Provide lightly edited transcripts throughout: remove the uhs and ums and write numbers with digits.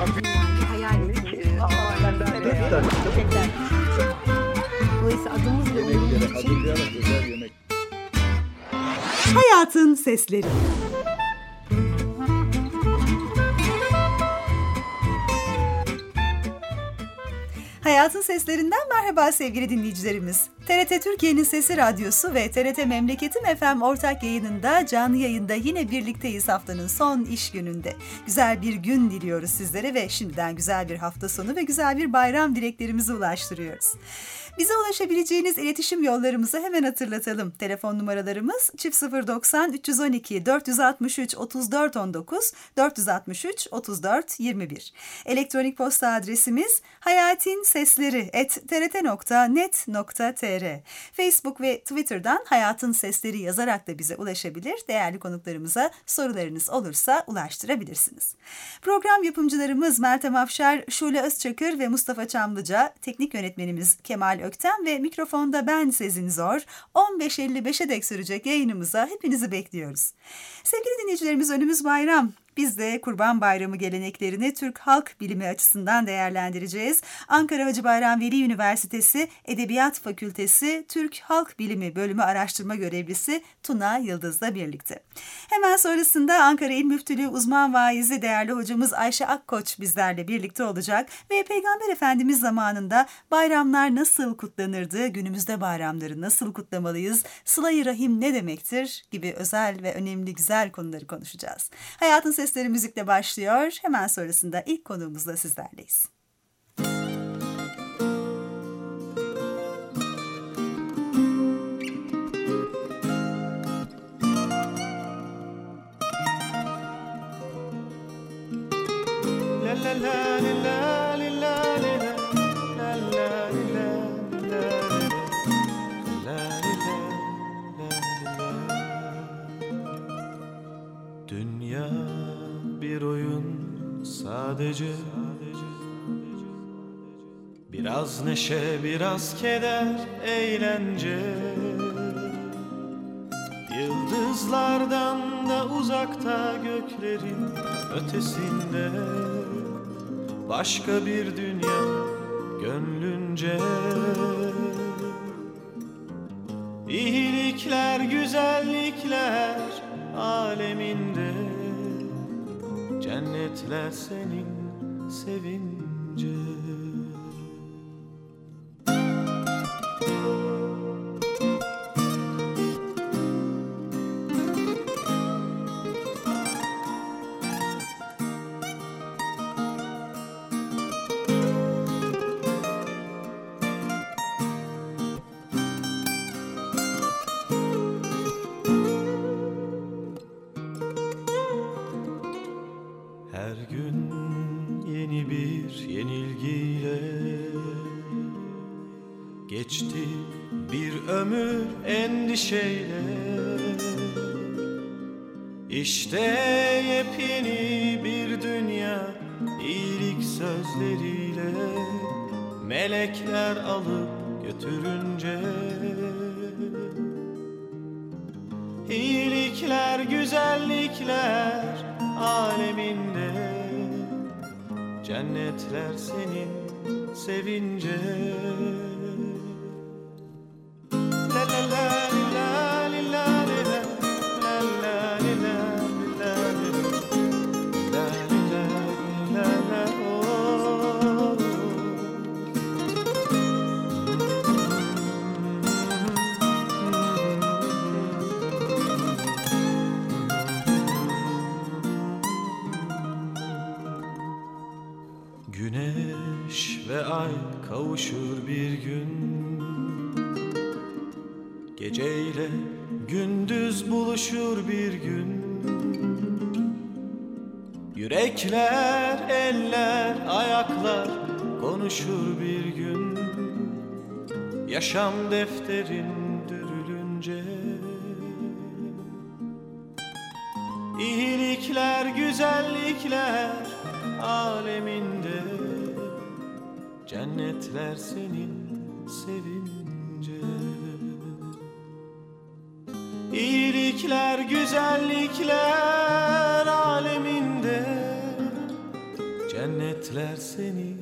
Yani hayal ettiğimiz. Dolayısıyla adımız ve umduğumuz için. Hayatın Sesleri. Hayatın Seslerinden merhaba sevgili dinleyicilerimiz. TRT Türkiye'nin Sesi Radyosu ve TRT Memleketim FM ortak yayınında canlı yayında yine birlikteyiz haftanın son iş gününde. Güzel bir gün diliyoruz sizlere ve şimdiden güzel bir hafta sonu ve güzel bir bayram dileklerimizi ulaştırıyoruz. Bize ulaşabileceğiniz iletişim yollarımızı hemen hatırlatalım. Telefon numaralarımız 090 312 463 34 19 463 34 21. Elektronik posta adresimiz hayatinsesleri@trt.net.tr. Facebook ve Twitter'dan Hayatın Sesleri yazarak da bize ulaşabilir. Değerli konuklarımıza sorularınız olursa ulaştırabilirsiniz. Program yapımcılarımız Meltem Afşar, Şule Özçakır ve Mustafa Çamlıca, teknik yönetmenimiz Kemal Ökten ve mikrofonda ben Sezin Zor. 15.55'e dek sürecek yayınımıza hepinizi bekliyoruz. Sevgili dinleyicilerimiz, önümüz bayram. Biz de Kurban Bayramı geleneklerini Türk Halk Bilimi açısından değerlendireceğiz. Ankara Hacı Bayram Veli Üniversitesi Edebiyat Fakültesi Türk Halk Bilimi Bölümü Araştırma Görevlisi Tuna Yıldız'la birlikte. Hemen sonrasında Ankara İl Müftülüğü uzman vaizi değerli hocamız Ayşe Akkoç bizlerle birlikte olacak ve Peygamber Efendimiz zamanında bayramlar nasıl kutlanırdı, günümüzde bayramları nasıl kutlamalıyız, sıla-i rahim ne demektir gibi özel ve önemli güzel konuları konuşacağız. Hayatın Sesleri müzikle başlıyor. Hemen sonrasında ilk konuğumuzla sizlerleyiz. Dünya bir oyun sadece, biraz neşe, biraz keder, eğlence. Yıldızlardan da uzakta, göklerin ötesinde, başka bir dünya gönlünce. İyilikler, güzellikler aleminde, cennetler senin sevince. Her gün yeni bir yenilgiyle geçti bir ömür endişeyle. İşte yepyeni bir dünya iyilik sözleriyle, melekler alıp götürünce. İyilikler, güzellikler aleminde, cennetler senin sevince. La la la la la la la la güneş ve ay kavuşur bir gün, geceyle gündüz buluşur bir gün. Yürekler, eller, ayaklar konuşur bir gün, yaşam defterin dürülünce. İyilikler, güzellikler aleminde, cennetler senin sevince. İyilikler, güzellikler aleminde, cennet bekler seni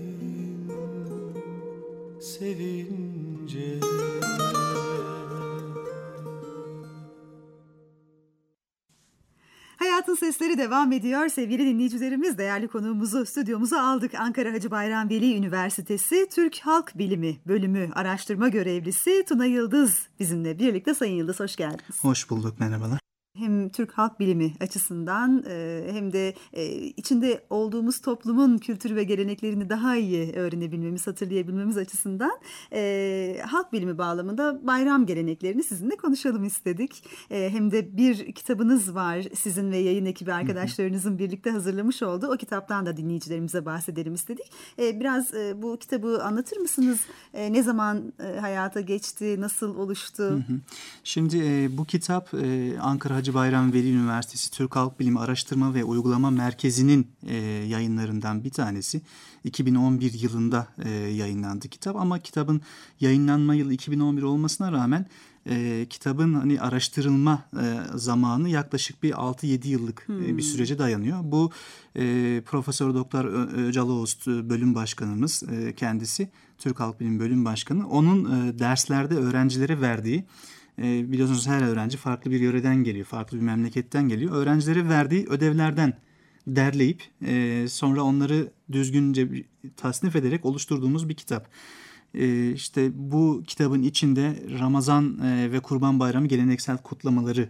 sevince. Hayatın Sesleri devam ediyor. Sevgili dinleyicilerimiz, değerli konuğumuzu stüdyomuza aldık. Ankara Hacı Bayram Veli Üniversitesi Türk Halk Bilimi Bölümü Araştırma Görevlisi Tuna Yıldız bizimle birlikte. Sayın Yıldız, hoş geldiniz. Hoş bulduk, merhabalar. Hem Türk halk bilimi açısından hem de içinde olduğumuz toplumun kültürü ve geleneklerini daha iyi öğrenebilmemiz, hatırlayabilmemiz açısından halk bilimi bağlamında bayram geleneklerini sizinle konuşalım istedik. Hem de bir kitabınız var, sizin ve yayın ekibi arkadaşlarınızın birlikte hazırlamış olduğu. O kitaptan da dinleyicilerimize bahsedelim istedik. Biraz bu kitabı anlatır mısınız? Ne zaman hayata geçti, nasıl oluştu? Şimdi bu kitap Ankara Hacı Bayram Veli Üniversitesi Türk Halk Bilimi Araştırma ve Uygulama Merkezi'nin yayınlarından bir tanesi. 2011 yılında yayınlandı kitap, ama kitabın yayınlanma yılı 2011 olmasına rağmen kitabın hani araştırılma zamanı yaklaşık bir 6-7 yıllık bir sürece dayanıyor. Bu Profesör Doktor Öcal Oğuz bölüm başkanımız, kendisi Türk Halk Bilimi bölüm başkanı. Onun derslerde öğrencilere verdiği, biliyorsunuz her öğrenci farklı bir yöreden geliyor, farklı bir memleketten geliyor. Öğrencilere verdiği ödevlerden derleyip sonra onları düzgünce tasnif ederek oluşturduğumuz bir kitap. İşte bu kitabın içinde Ramazan ve Kurban Bayramı geleneksel kutlamaları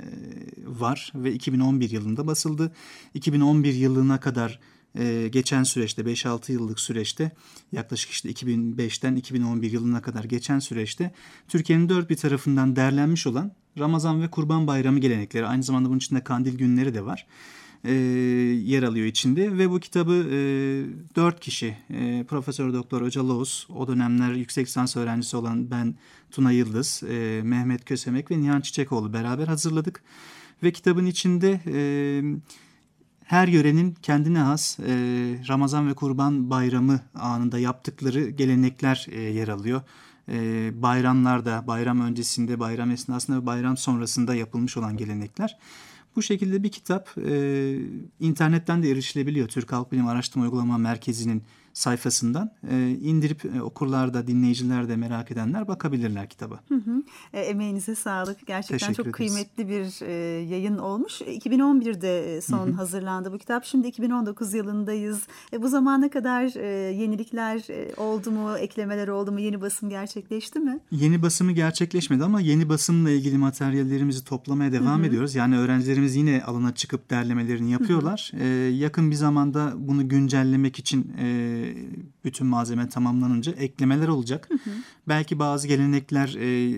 var ve 2011 yılında basıldı. 2011 yılına kadar geçen süreçte, 5-6 yıllık süreçte, yaklaşık işte 2005'ten 2011 yılına kadar geçen süreçte Türkiye'nin dört bir tarafından derlenmiş olan Ramazan ve Kurban Bayramı gelenekleri, aynı zamanda bunun içinde kandil günleri de var, yer alıyor içinde. Ve bu kitabı 4 kişi, Profesör Doktor Öcal Oğuz, o dönemler yüksek lisans öğrencisi olan ben, Tuna Yıldız, Mehmet Kösemek ve Nihan Çiçekoğlu beraber hazırladık. Ve kitabın içinde her yörenin kendine has Ramazan ve Kurban Bayramı anında yaptıkları gelenekler yer alıyor. Bayramlarda, bayram öncesinde, bayram esnasında ve bayram sonrasında yapılmış olan gelenekler. Bu şekilde bir kitap internetten de erişilebiliyor. Türk Halk Bilimi Araştırma Uygulama Merkezi'nin sayfasından indirip okurlar da, dinleyiciler de, merak edenler bakabilirler kitaba. Emeğinize sağlık. Gerçekten Teşekkür çok ederiz. Kıymetli bir yayın olmuş. 2011'de son hazırlandı bu kitap. Şimdi 2019 yılındayız. Bu zamana kadar yenilikler oldu mu, eklemeler oldu mu, yeni basım gerçekleşti mi? Yeni basımı gerçekleşmedi ama yeni basımla ilgili materyallerimizi toplamaya devam ediyoruz. Yani öğrencilerimiz yine alana çıkıp derlemelerini yapıyorlar. Yakın bir zamanda bunu güncellemek için bütün malzeme tamamlanınca eklemeler olacak. Belki bazı gelenekler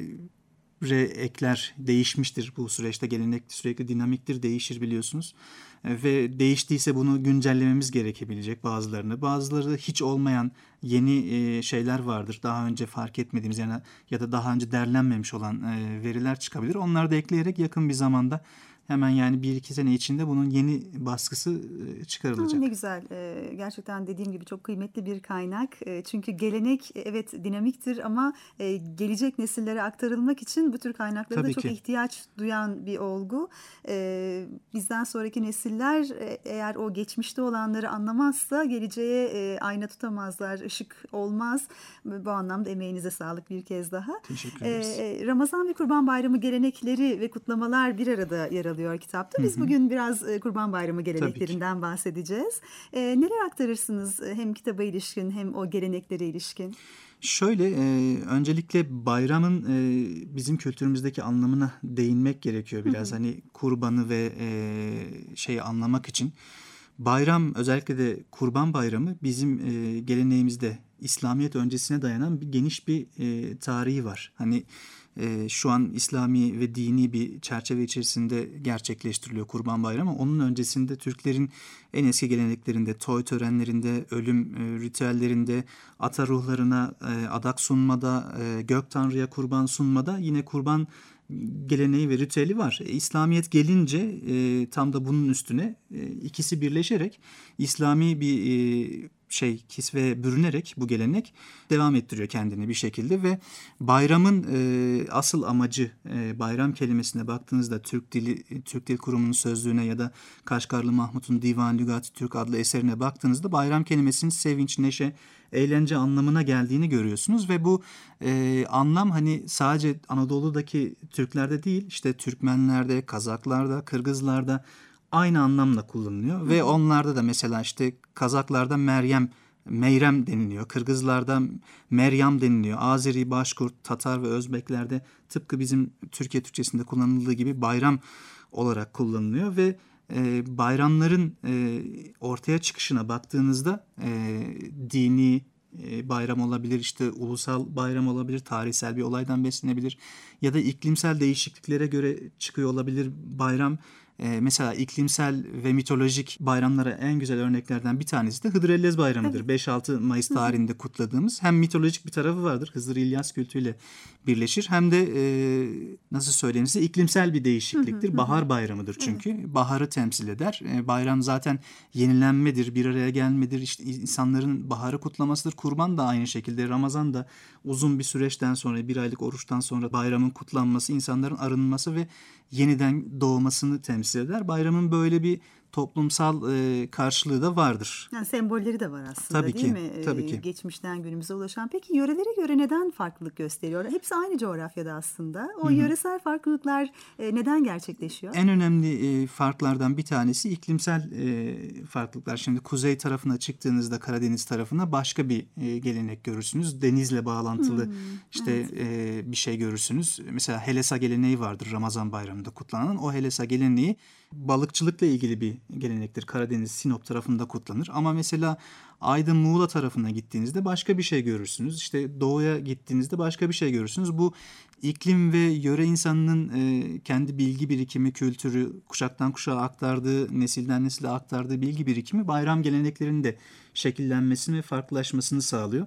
ekler değişmiştir bu süreçte. Gelenek sürekli dinamiktir, değişir biliyorsunuz. Ve değiştiyse bunu güncellememiz gerekebilecek bazılarını. Bazıları hiç olmayan yeni şeyler vardır. Daha önce fark etmediğimiz ya da daha önce derlenmemiş olan veriler çıkabilir. Onları da ekleyerek yakın bir zamanda, hemen yani 1-2 sene içinde bunun yeni baskısı çıkarılacak. Ne güzel. Gerçekten dediğim gibi çok kıymetli bir kaynak. Çünkü gelenek evet dinamiktir ama gelecek nesillere aktarılmak için bu tür kaynaklara Tabii da çok ki. ihtiyaç duyan bir olgu. Bizden sonraki nesiller eğer o geçmişte olanları anlamazsa geleceğe ayna tutamazlar, ışık olmaz. Bu anlamda emeğinize sağlık bir kez daha. Teşekkür ederiz. Ramazan ve Kurban Bayramı gelenekleri ve kutlamalar bir arada yer alıyor kitapta. Biz bugün biraz Kurban Bayramı geleneklerinden bahsedeceğiz. Neler aktarırsınız hem kitaba ilişkin hem o geleneklere ilişkin? Şöyle, öncelikle bayramın bizim kültürümüzdeki anlamına değinmek gerekiyor biraz. Hani kurbanı ve şeyi anlamak için. Bayram, özellikle de Kurban Bayramı bizim geleneğimizde İslamiyet öncesine dayanan geniş bir tarihi var. Hani şu an İslami ve dini bir çerçeve içerisinde gerçekleştiriliyor Kurban Bayramı. Onun öncesinde Türklerin en eski geleneklerinde, toy törenlerinde, ölüm ritüellerinde, ata ruhlarına adak sunmada, gök tanrıya kurban sunmada yine kurban geleneği ve ritüeli var. İslamiyet gelince tam da bunun üstüne ikisi birleşerek İslami bir kisveye bürünerek bu gelenek devam ettiriyor kendini bir şekilde ve bayramın asıl amacı, bayram kelimesine baktığınızda Türk Dil Kurumu'nun sözlüğüne ya da Kaşgarlı Mahmut'un Divan Lügat-ı Türk adlı eserine baktığınızda bayram kelimesinin sevinç, neşe, eğlence anlamına geldiğini görüyorsunuz ve bu anlam hani sadece Anadolu'daki Türklerde değil, işte Türkmenlerde, Kazaklarda, Kırgızlarda aynı anlamla kullanılıyor ve onlarda da mesela işte Kazaklarda Meyrem deniliyor. Kırgızlarda Meryem deniliyor. Azeri, Başkurt, Tatar ve Özbeklerde tıpkı bizim Türkiye Türkçesinde kullanıldığı gibi bayram olarak kullanılıyor ve bayramların ortaya çıkışına baktığınızda dini bayram olabilir, işte ulusal bayram olabilir, tarihsel bir olaydan beslenebilir ya da iklimsel değişikliklere göre çıkıyor olabilir bayram. Mesela iklimsel ve mitolojik bayramlara en güzel örneklerden bir tanesi de Hıdrellez Bayramı'dır. Evet. 5-6 Mayıs tarihinde kutladığımız hem mitolojik bir tarafı vardır. Hızır İlyas kültüyle birleşir. Hem de nasıl söyleyeyim size iklimsel bir değişikliktir. Bahar bayramıdır çünkü. Evet. Baharı temsil eder. Bayram zaten yenilenmedir, bir araya gelmedir. İşte insanların baharı kutlamasıdır. Kurban da aynı şekilde. Ramazan da uzun bir süreçten sonra, bir aylık oruçtan sonra bayramın kutlanması, insanların arınması ve yeniden doğmasını temsil eder. Bayramın böyle bir toplumsal karşılığı da vardır. Yani sembolleri de var aslında, tabii değil ki, mi? Tabii ki. Geçmişten günümüze ulaşan. Peki yörelere göre neden farklılık gösteriyor? Hepsi aynı coğrafyada aslında. O yöresel farklılıklar neden gerçekleşiyor? En önemli farklardan bir tanesi iklimsel farklılıklar. Şimdi kuzey tarafına çıktığınızda, Karadeniz tarafına başka bir gelenek görürsünüz. Denizle bağlantılı bir şey görürsünüz. Mesela Helesa geleneği vardır Ramazan bayramında kutlanan. O Helesa geleneği balıkçılıkla ilgili bir gelenektir. Karadeniz, Sinop tarafında kutlanır. Ama mesela Aydın, Muğla tarafına gittiğinizde başka bir şey görürsünüz. İşte doğuya gittiğinizde başka bir şey görürsünüz. Bu iklim ve yöre insanının kendi bilgi birikimi, kültürü kuşaktan kuşağa aktardığı, nesilden nesile aktardığı bilgi birikimi bayram geleneklerinin de şekillenmesini ve farklılaşmasını sağlıyor.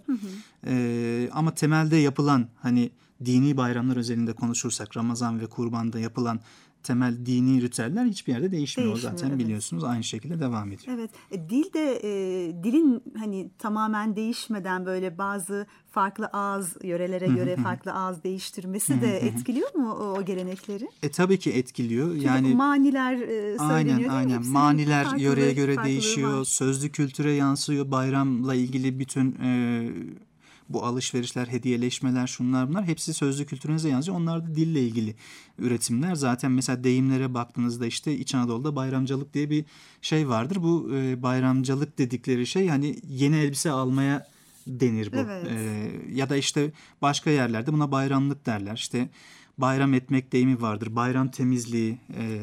Ama temelde yapılan hani dini bayramlar özelinde konuşursak Ramazan ve Kurban'da yapılan temel dini ritüeller hiçbir yerde değişmiyor. Zaten evet. Biliyorsunuz aynı şekilde devam ediyor. Evet. Dil de dilin hani tamamen değişmeden böyle bazı farklı ağız yörelere göre farklı ağız değiştirmesi de etkiliyor mu o gelenekleri? Tabii ki etkiliyor. Çünkü yani maniler söyleniyor. Aynen. Maniler yöreye göre değişiyor. Var. Sözlü kültüre yansıyor. Bayramla ilgili bütün bu alışverişler, hediyeleşmeler, şunlar bunlar hepsi sözlü kültürünüze yansıyor. Onlar da dille ilgili üretimler. Zaten mesela deyimlere baktığınızda işte İç Anadolu'da bayramcılık diye bir şey vardır. Bu bayramcılık dedikleri şey hani yeni elbise almaya denir bu. Evet. Ya da işte başka yerlerde buna bayramlık derler. İşte bayram etmek deyimi vardır. Bayram temizliği,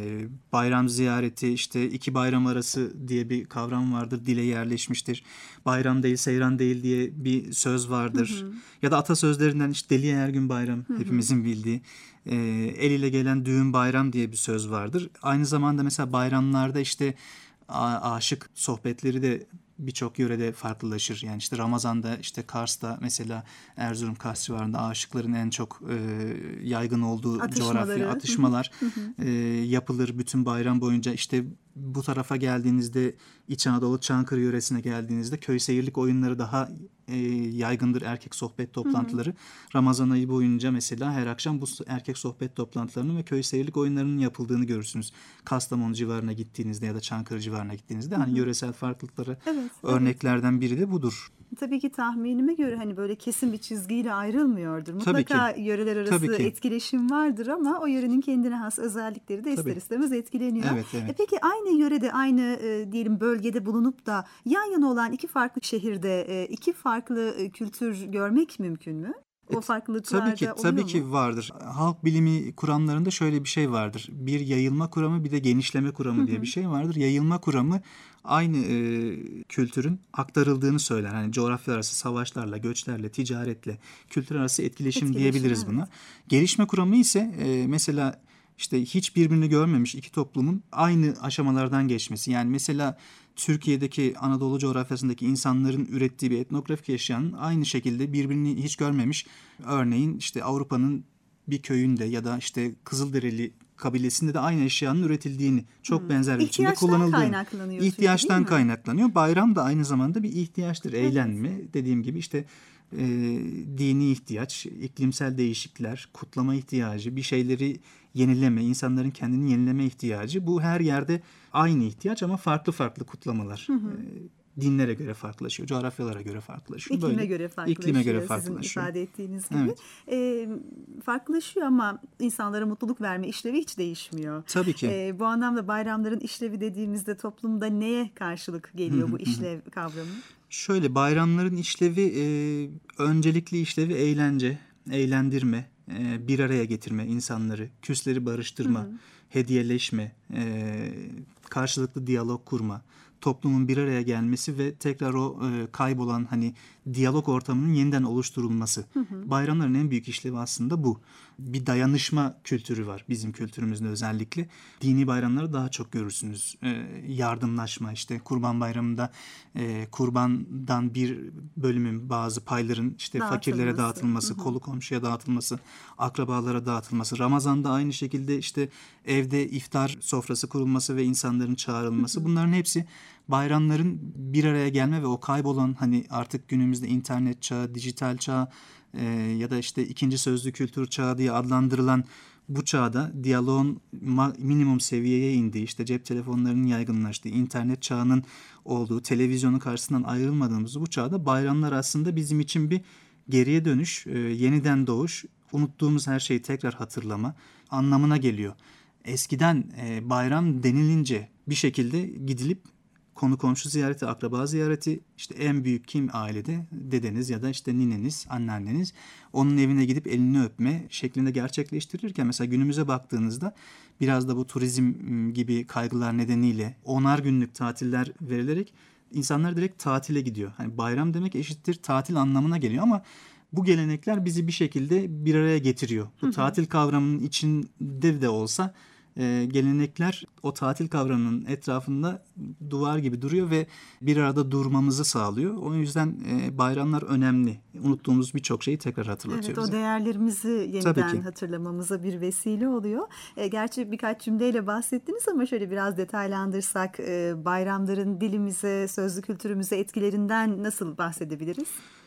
bayram ziyareti, işte iki bayram arası diye bir kavram vardır. Dile yerleşmiştir. Bayram değil, seyran değil diye bir söz vardır. Ya da atasözlerinden işte deliye her gün bayram hepimizin bildiği. El ile gelen düğün bayram diye bir söz vardır. Aynı zamanda mesela bayramlarda işte aşık sohbetleri de birçok yörede farklılaşır. Yani işte Ramazan'da işte Kars'ta mesela Erzurum Kars civarında aşıkların en çok yaygın olduğu coğrafya atışmalar yapılır bütün bayram boyunca. İşte bu tarafa geldiğinizde İç Anadolu Çankırı yöresine geldiğinizde köy seyirlik oyunları daha yaygındır, erkek sohbet toplantıları. Ramazan ayı boyunca mesela her akşam bu erkek sohbet toplantılarının ve köy seyirlik oyunlarının yapıldığını görürsünüz. Kastamonu civarına gittiğinizde ya da Çankırı civarına gittiğinizde hani yöresel farklılıkları örneklerden biri de budur. Tabii ki tahminime göre hani böyle kesin bir çizgiyle ayrılmıyordur. Mutlaka yöreler arası etkileşim vardır ama o yörenin kendine has özellikleri de ister istemez etkileniyor. Evet. Peki aynı yörede, aynı diyelim bölgede bulunup da yan yana olan iki farklı şehirde iki farklı kültür görmek mümkün mü? O farklılıklar tabii ki vardır. Halk bilimi kuramlarında şöyle bir şey vardır. Bir yayılma kuramı, bir de genişleme kuramı diye bir şey vardır. Yayılma kuramı aynı kültürün aktarıldığını söyler. Hani coğrafya arası savaşlarla, göçlerle, ticaretle, kültür arası etkileşim diyebiliriz buna. Gelişme kuramı ise mesela işte hiç birbirini görmemiş iki toplumun aynı aşamalardan geçmesi. Yani mesela Türkiye'deki Anadolu coğrafyasındaki insanların ürettiği bir etnografik eşyanın aynı şekilde birbirini hiç görmemiş. Örneğin işte Avrupa'nın bir köyünde ya da işte Kızılderili kabilesinde de aynı eşyanın üretildiğini, çok benzer biçimde İhtiyaçtan kullanıldığını. kaynaklanıyor çünkü, İhtiyaçtan değil mi? kaynaklanıyor. Bayram da aynı zamanda bir ihtiyaçtır. Eğlenme, dediğim gibi işte dini ihtiyaç, iklimsel değişiklikler, kutlama ihtiyacı, bir şeyleri yenileme, insanların kendini yenileme ihtiyacı. Bu her yerde aynı ihtiyaç ama farklı farklı kutlamalar. Dinlere göre farklılaşıyor, coğrafyalara göre farklılaşıyor. İklime göre farklılaşıyor. İklime göre Sizin farklılaşıyor. ifade ettiğiniz gibi. Evet. Farklılaşıyor ama insanlara mutluluk verme işlevi hiç değişmiyor. Tabii ki. Bu anlamda bayramların işlevi dediğimizde toplumda neye karşılık geliyor bu işlev kavramı? Şöyle, bayramların işlevi, öncelikli işlevi eğlence, eğlendirme, bir araya getirme insanları, küsleri barıştırma, hediyeleşme, karşılıklı diyalog kurma, toplumun bir araya gelmesi ve tekrar o kaybolan hani diyalog ortamının yeniden oluşturulması. Bayramların en büyük işlevi aslında bu. Bir dayanışma kültürü var bizim kültürümüzde özellikle. Dini bayramları daha çok görürsünüz. Yardımlaşma, işte Kurban Bayramı'nda kurbandan bir bölümün, bazı payların işte fakirlere dağıtılması, kolu komşuya dağıtılması, akrabalara dağıtılması. Ramazan'da aynı şekilde işte evde iftar sofrası kurulması ve insanların çağrılması. Bunların hepsi bayramların bir araya gelme ve o kaybolan, hani artık günümüzde internet çağı, dijital çağ ya da işte ikinci sözlü kültür çağı diye adlandırılan bu çağda diyaloğun minimum seviyeye indiği, işte cep telefonlarının yaygınlaştığı, internet çağının olduğu, televizyonun karşısından ayrılmadığımız bu çağda bayramlar aslında bizim için bir geriye dönüş, yeniden doğuş, unuttuğumuz her şeyi tekrar hatırlama anlamına geliyor. Eskiden bayram denilince bir şekilde gidilip konu komşu ziyareti, akraba ziyareti, işte en büyük kim ailede? Dedeniz ya da işte nineniz, anneanneniz. Onun evine gidip elini öpme şeklinde gerçekleştirirken mesela günümüze baktığınızda biraz da bu turizm gibi kaygılar nedeniyle 10'ar günlük tatiller verilerek insanlar direkt tatile gidiyor. Hani bayram demek eşittir tatil anlamına geliyor ama bu gelenekler bizi bir şekilde bir araya getiriyor. Bu tatil kavramının içinde de olsa gelenekler o tatil kavramının etrafında duvar gibi duruyor ve bir arada durmamızı sağlıyor. O yüzden bayramlar önemli. Unuttuğumuz birçok şeyi tekrar hatırlatıyor Evet, bize. o değerlerimizi yeniden hatırlamamıza bir vesile oluyor. Gerçi birkaç cümleyle bahsettiniz ama şöyle biraz detaylandırsak bayramların dilimize, sözlü kültürümüze etkilerinden nasıl bahsedebiliriz?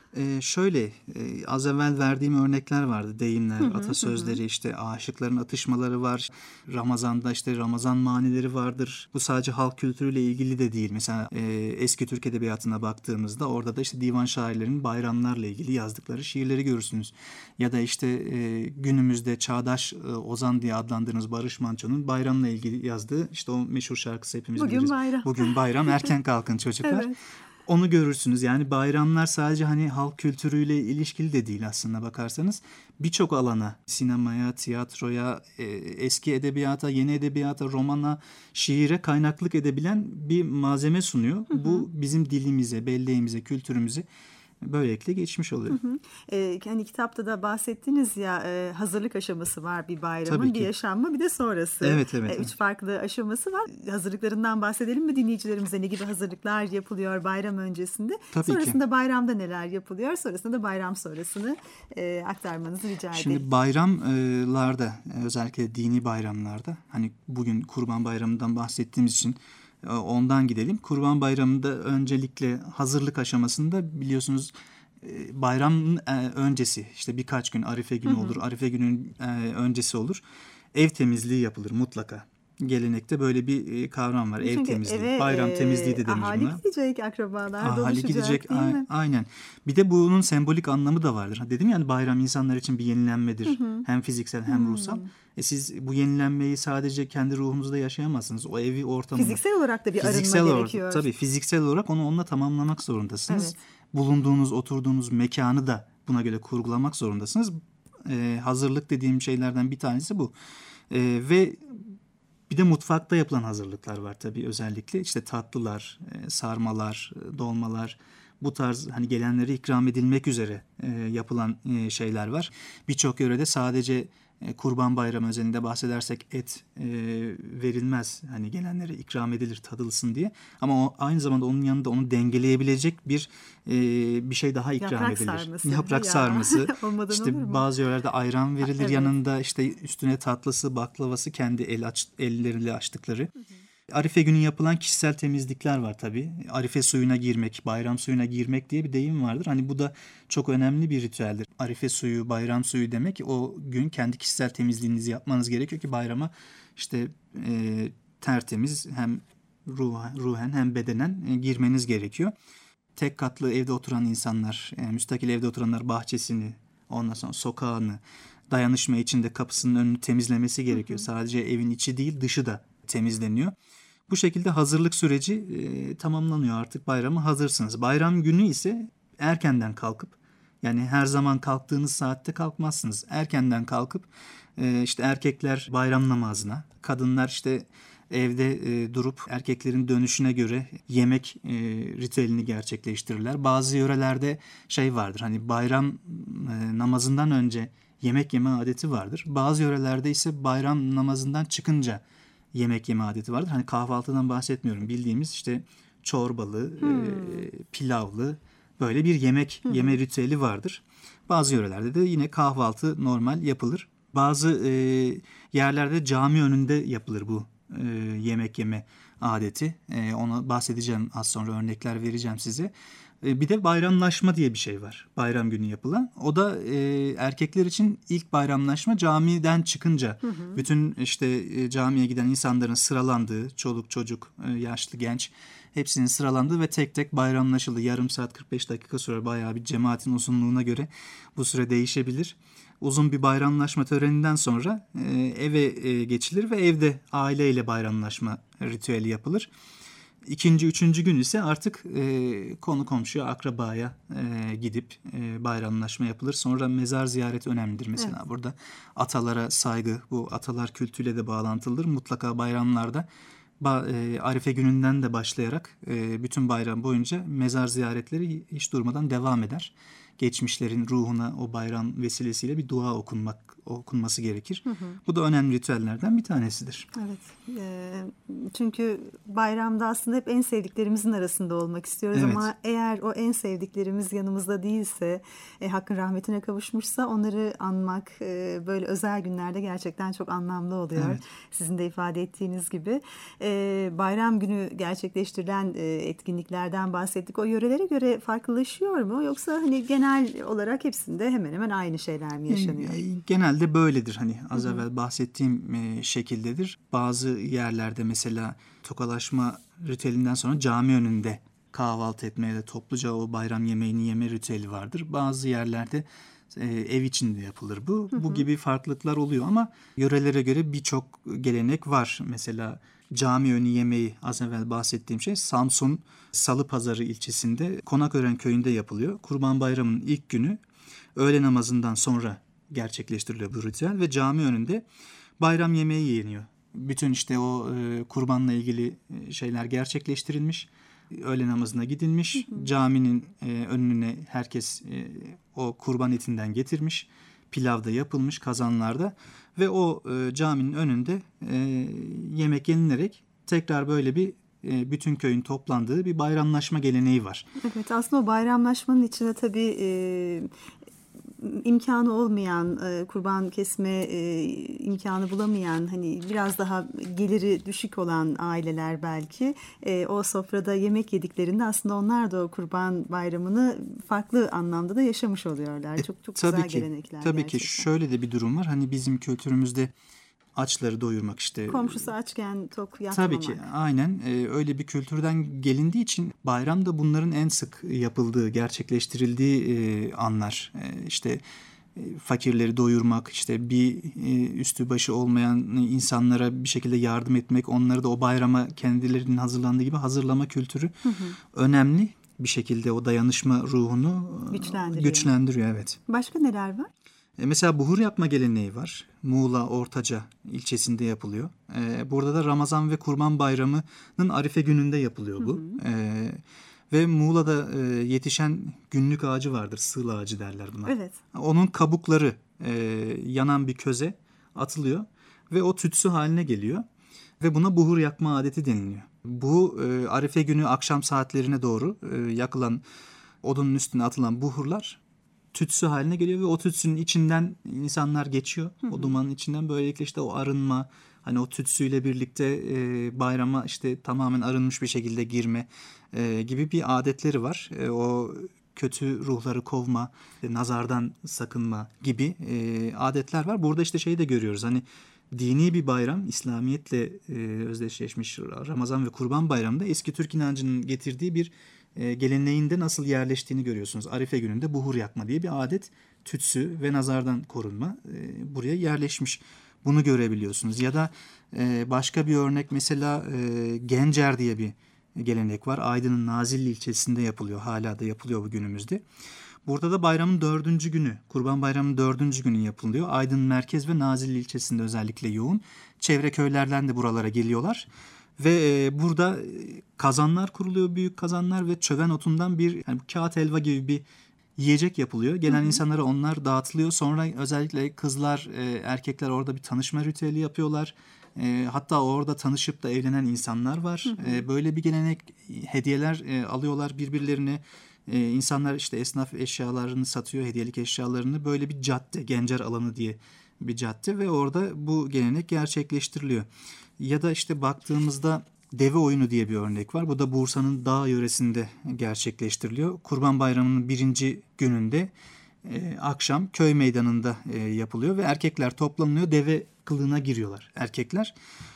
Az evvel verdiğim örnekler vardı. Deyimler, atasözleri, işte aşıkların atışmaları var. Ramazan'da işte Ramazan manileri vardır. Bu sadece halk kültürüyle ilgili de değil. Mesela eski Türk edebiyatına baktığımızda orada da işte divan şairlerinin bayramlarla ilgili yazdıkları şiirleri görürsünüz. Ya da işte günümüzde çağdaş ozan diye adlandırdığımız Barış Manço'nun bayramla ilgili yazdığı işte o meşhur şarkısı hepimiz biliriz. Bugün bayram, erken kalkın çocuklar. Evet. Onu görürsünüz. Yani bayramlar sadece hani halk kültürüyle ilişkili de değil aslında bakarsanız. Birçok alana, sinemaya, tiyatroya, eski edebiyata, yeni edebiyata, romana, şiire kaynaklık edebilen bir malzeme sunuyor. Bu bizim dilimize, belleğimize, kültürümüze böylelikle geçmiş oluyor. Hani kitapta da bahsettiniz ya, hazırlık aşaması var bir bayramın, bir yaşanma, bir de sonrası. Evet. 3 farklı aşaması var. Hazırlıklarından bahsedelim mi dinleyicilerimize? Ne gibi hazırlıklar yapılıyor bayram öncesinde? Sonrasında bayramda neler yapılıyor? Sonrasında da bayram sonrasını aktarmanızı rica edeyim. Şimdi bayramlarda, özellikle dini bayramlarda, hani bugün Kurban Bayramı'ndan bahsettiğimiz için ondan gidelim. Kurban Bayramı'nda öncelikle hazırlık aşamasında biliyorsunuz bayramın öncesi, işte birkaç gün Arife günü olur. Arife günün öncesi olur. Ev temizliği yapılır mutlaka. Gelenekte böyle bir kavram var. Ev temizliği. Bayram temizliği de denir buna. Ahali gidecek, akrabalar doluşacak, gidecek, değil mi? Aynen. Bir de bunun sembolik anlamı da vardır. Dedim yani bayram insanlar için bir yenilenmedir. Hem fiziksel hem ruhsal. Siz bu yenilenmeyi sadece kendi ruhunuzda yaşayamazsınız. O evi, ortamını. Fiziksel olarak da bir arınma gerekiyor. Tabii fiziksel olarak onu onunla tamamlamak zorundasınız. Evet. Bulunduğunuz, oturduğunuz mekanı da buna göre kurgulamak zorundasınız. Hazırlık dediğim şeylerden bir tanesi bu. Ve bir de mutfakta yapılan hazırlıklar var tabii özellikle. İşte tatlılar, sarmalar, dolmalar, bu tarz hani gelenlere ikram edilmek üzere yapılan şeyler var. Birçok yörede sadece Kurban Bayramı özelinde bahsedersek et verilmez. Hani gelenlere ikram edilir, tadılsın diye. Ama aynı zamanda onun yanında onu dengeleyebilecek bir şey daha ikram Yaprak edilir. sarması. Yaprak sarması. Olmadan olur mu? İşte bazı yörelerde ayran verilir. Evet. Yanında işte üstüne tatlısı, baklavası, kendi elleriyle açtıkları. Arife günü yapılan kişisel temizlikler var tabii. Arife suyuna girmek, bayram suyuna girmek diye bir deyim vardır. Hani bu da çok önemli bir ritüeldir. Arife suyu, bayram suyu demek o gün kendi kişisel temizliğinizi yapmanız gerekiyor ki bayrama işte tertemiz hem ruhen hem bedenen girmeniz gerekiyor. Tek katlı evde oturan insanlar, müstakil evde oturanlar bahçesini, ondan sonra sokağını, dayanışma içinde kapısının önünü temizlemesi gerekiyor. Sadece evin içi değil, dışı da temizleniyor. Bu şekilde hazırlık süreci tamamlanıyor, artık bayrama hazırsınız. Bayram günü ise erkenden kalkıp, yani her zaman kalktığınız saatte kalkmazsınız. Erkenden kalkıp işte erkekler bayram namazına, kadınlar işte evde durup erkeklerin dönüşüne göre yemek ritüelini gerçekleştirirler. Bazı yörelerde şey vardır, hani bayram namazından önce yemek yeme adeti vardır. Bazı yörelerde ise bayram namazından çıkınca yemek yeme adeti vardır. Hani kahvaltıdan bahsetmiyorum. Bildiğimiz işte çorbalı, pilavlı böyle bir yemek yeme ritüeli vardır. Bazı yörelerde de yine kahvaltı normal yapılır. Bazı yerlerde cami önünde yapılır bu yemek yeme adeti. Onu bahsedeceğim az sonra, örnekler vereceğim size. Bir de bayramlaşma diye bir şey var. Bayram günü yapılan. O da erkekler için ilk bayramlaşma camiden çıkınca bütün işte camiye giden insanların sıralandığı, çoluk çocuk, yaşlı genç hepsinin sıralandığı ve tek tek bayramlaşıldı. Yarım saat 45 dakika sürer, bayağı bir cemaatin uzunluğuna göre bu süre değişebilir. Uzun bir bayramlaşma töreninden sonra eve geçilir ve evde aileyle bayramlaşma ritüeli yapılır. İkinci, üçüncü gün ise artık konu komşuya, akrabaya gidip bayramlaşma yapılır. Sonra mezar ziyareti önemlidir mesela. Evet. Burada atalara saygı, bu atalar kültüyle de bağlantılıdır. Mutlaka bayramlarda Arife gününden de başlayarak bütün bayram boyunca mezar ziyaretleri hiç durmadan devam eder. Geçmişlerin ruhuna o bayram vesilesiyle bir dua okunması gerekir. Bu da önemli ritüellerden bir tanesidir. Evet. Çünkü bayramda aslında hep en sevdiklerimizin arasında olmak istiyoruz. Evet. Ama eğer o en sevdiklerimiz yanımızda değilse, Hakk'ın rahmetine kavuşmuşsa onları anmak böyle özel günlerde gerçekten çok anlamlı oluyor. Evet. Sizin de ifade ettiğiniz gibi. Bayram günü gerçekleştirilen etkinliklerden bahsettik. O yörelere göre farklılaşıyor mu? Yoksa hani genel olarak hepsinde hemen hemen aynı şeyler mi yaşanıyor? Genelde böyledir. Hani az evvel bahsettiğim şekildedir. Bazı yerlerde mesela tokalaşma ritüelinden sonra cami önünde kahvaltı etmeye de topluca o bayram yemeğini yeme ritüeli vardır. Bazı yerlerde ev içinde yapılır bu. Bu gibi farklılıklar oluyor ama yörelere göre birçok gelenek var. Mesela cami önü yemeği, az evvel bahsettiğim şey Samsun Salıpazarı ilçesinde Konakören köyünde yapılıyor. Kurban Bayramı'nın ilk günü öğle namazından sonra gerçekleştiriliyor bu ritüel ve cami önünde bayram yemeği yeniyor. Bütün işte o kurbanla ilgili şeyler gerçekleştirilmiş. Öğle namazına gidilmiş. Caminin önüne herkes o kurban etinden getirmiş. Pilav da yapılmış kazanlarda ve o caminin önünde yemek yenilerek tekrar böyle bir bütün köyün toplandığı bir bayramlaşma geleneği var. Evet, aslında o bayramlaşmanın içinde tabii imkanı olmayan, kurban kesme imkanı bulamayan, hani biraz daha geliri düşük olan aileler belki o sofrada yemek yediklerinde aslında onlar da o kurban bayramını farklı anlamda da yaşamış oluyorlar. Çok güzel gelenekler. Tabii gerçekten. ki şöyle de bir durum var. Hani bizim kültürümüzde açları doyurmak işte. Komşusu açken tok yatmamak. Tabii ki aynen öyle bir kültürden gelindiği için bayramda bunların en sık yapıldığı, gerçekleştirildiği anlar. İşte fakirleri doyurmak, işte bir üstü başı olmayan insanlara bir şekilde yardım etmek, onları da o bayrama kendilerinin hazırlandığı gibi hazırlama kültürü önemli bir şekilde o dayanışma ruhunu güçlendiriyor. Evet. Başka neler var? Mesela buhur yapma geleneği var. Muğla Ortaca ilçesinde yapılıyor. Burada da Ramazan ve Kurban Bayramı'nın Arife gününde yapılıyor bu. Ve Muğla'da yetişen günlük ağacı vardır. Sığla ağacı derler buna. Evet. Onun kabukları yanan bir köze atılıyor ve o tütsü haline geliyor ve buna buhur yakma adeti deniliyor. Bu Arife günü akşam saatlerine doğru yakılan odunun üstüne atılan buhurlar tütsü haline geliyor ve o tütsünün içinden insanlar geçiyor. O dumanın içinden böylelikle işte o arınma, hani o tütsüyle birlikte bayrama işte tamamen arınmış bir şekilde girme gibi bir adetleri var. O kötü ruhları kovma, nazardan sakınma gibi adetler var. Burada işte şeyi de görüyoruz, hani dini bir bayram, İslamiyetle özdeşleşmiş Ramazan ve Kurban Bayramı'nda eski Türk inancının getirdiği bir geleneğinde nasıl yerleştiğini görüyorsunuz. Arife gününde buhur yakma diye bir adet, tütsü ve nazardan korunma buraya yerleşmiş. Bunu görebiliyorsunuz. Ya da başka bir örnek mesela Gencer diye bir gelenek var. Aydın'ın Nazilli ilçesinde yapılıyor. Hala da yapılıyor bu günümüzde. Burada da bayramın 4. günü, Kurban Bayramı'nın 4. günü yapılıyor. Aydın merkez ve Nazilli ilçesinde özellikle yoğun. Çevre köylerden de buralara geliyorlar. Ve burada kazanlar kuruluyor, büyük kazanlar ve çöven otundan bir yani kağıt helva gibi bir yiyecek yapılıyor. Gelen insanlara onlar dağıtılıyor. Sonra özellikle kızlar, erkekler orada bir tanışma ritüeli yapıyorlar. Hatta orada tanışıp da evlenen insanlar var. Böyle bir gelenek, hediyeler alıyorlar birbirlerine. İnsanlar işte esnaf eşyalarını satıyor, hediyelik eşyalarını. Böyle bir cadde, Gencer alanı diye bir cadde ve orada bu gelenek gerçekleştiriliyor. Ya da işte baktığımızda deve oyunu diye bir örnek var. Bu da Bursa'nın dağ yöresinde gerçekleştiriliyor. Kurban Bayramı'nın 1. gününde akşam köy meydanında yapılıyor ve erkekler toplanıyor, deve kılığına giriyorlar erkekler.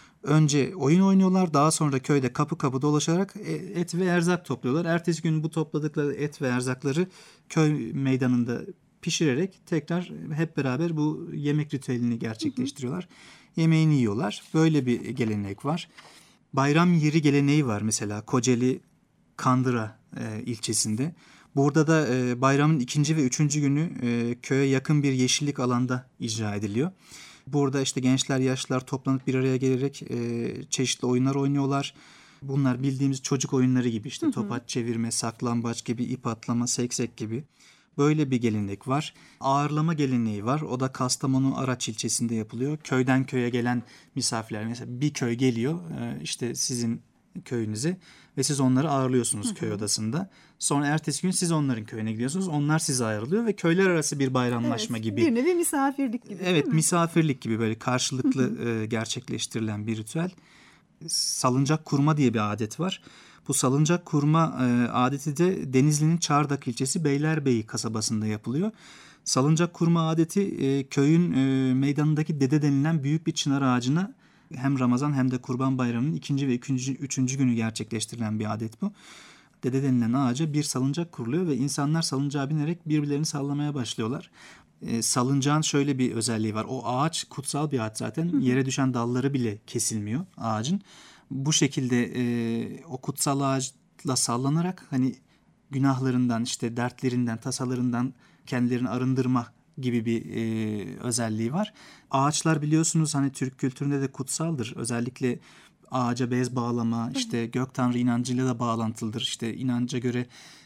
Önce oyun oynuyorlar, daha sonra köyde kapı kapı dolaşarak et ve erzak topluyorlar. Ertesi gün bu topladıkları et ve erzakları köy meydanında pişirerek tekrar hep beraber bu yemek ritüelini gerçekleştiriyorlar. Yemeğini yiyorlar. Böyle bir gelenek var. Bayram yeri geleneği var mesela Kocaeli Kandıra ilçesinde. Burada da bayramın 2. ve 3. günü köye yakın bir yeşillik alanda icra ediliyor. Burada işte gençler, yaşlılar toplanıp bir araya gelerek çeşitli oyunlar oynuyorlar. Bunlar bildiğimiz çocuk oyunları gibi işte topaç çevirme, saklambaç gibi, ip atlama, seksek gibi. Böyle bir gelenek var. Ağırlama geleneği var. O da Kastamonu Araç ilçesinde yapılıyor. Köyden köye gelen misafirler, mesela bir köy geliyor işte sizin köyünüze ve siz onları ağırlıyorsunuz köy odasında. Sonra ertesi gün siz onların köyüne gidiyorsunuz. Onlar size ayrılıyor ve köyler arası bir bayramlaşma gibi. Bir nevi misafirlik gibi. Evet, misafirlik gibi böyle karşılıklı gerçekleştirilen bir ritüel. Salıncak kurma diye bir adet var. Bu salıncak kurma adeti de Denizli'nin Çardak ilçesi Beylerbeyi kasabasında yapılıyor. Salıncak kurma adeti köyün meydanındaki dede denilen büyük bir çınar ağacına hem Ramazan hem de Kurban Bayramı'nın 2. ve 3. günü gerçekleştirilen bir adet bu. Dede denilen ağaca bir salıncak kuruluyor ve insanlar salıncağa binerek birbirlerini sallamaya başlıyorlar. Salıncağın şöyle bir özelliği var. O ağaç kutsal bir ağaç zaten. Yere düşen dalları bile kesilmiyor ağacın. Bu şekilde o kutsal ağaçla sallanarak hani günahlarından, işte dertlerinden, tasalarından kendilerini arındırma gibi bir özelliği var. Ağaçlar biliyorsunuz hani Türk kültüründe de kutsaldır. Özellikle ağaca bez bağlama, işte gök tanrı inancıyla da bağlantılıdır. İşte inanca göre